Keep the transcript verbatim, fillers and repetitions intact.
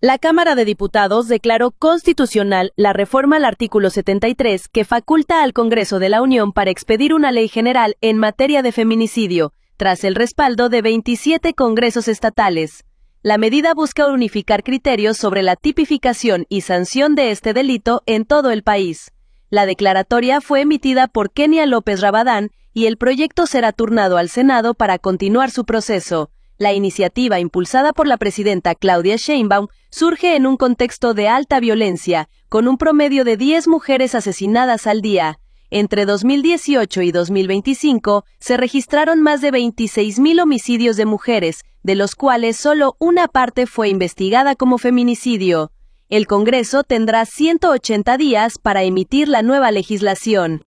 La Cámara de Diputados declaró constitucional la reforma al artículo setenta y tres que faculta al Congreso de la Unión para expedir una ley general en materia de feminicidio, tras el respaldo de veintisiete congresos estatales. La medida busca unificar criterios sobre la tipificación y sanción de este delito en todo el país. La declaratoria fue emitida por Kenia López Rabadán y el proyecto será turnado al Senado para continuar su proceso. La iniciativa, impulsada por la presidenta Claudia Sheinbaum, surge en un contexto de alta violencia, con un promedio de diez mujeres asesinadas al día. Entre dos mil dieciocho y dos mil veinticinco se registraron más de veintiséis mil homicidios de mujeres, de los cuales solo una parte fue investigada como feminicidio. El Congreso tendrá ciento ochenta días para emitir la nueva legislación.